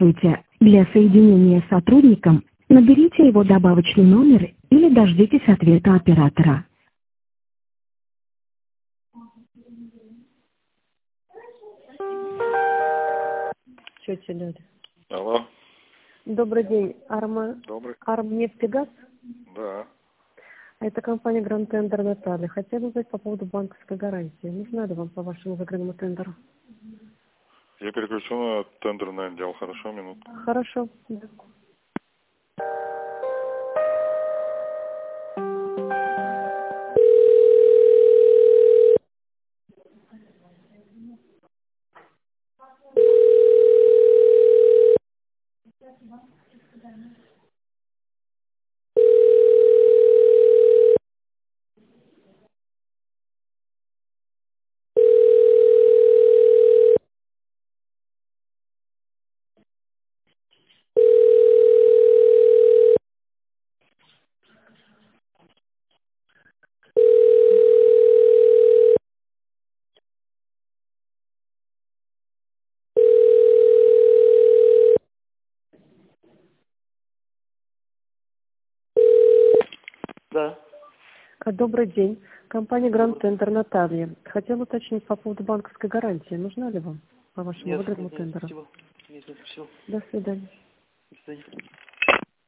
Здравствуйте. Для соединения с сотрудником наберите его добавочный номер или дождитесь ответа оператора. Тетя Люда. Алло. Добрый день. Добрый. Армнефтегаз? Да. Это компания Гранд Тендер Наталья. Хотела узнать по поводу банковской гарантии. Нужна ли вам по вашему закрытому тендеру? Я переключу на тендерный отдел. Хорошо, минутку. Хорошо. Да. Да. Добрый день. Компания Гранд Тендер Наталья. Хотела уточнить по поводу банковской гарантии. Нужна ли вам по вашему Нет, выгодному нет, тендеру? спасибо. Нет, спасибо. До свидания. До свидания.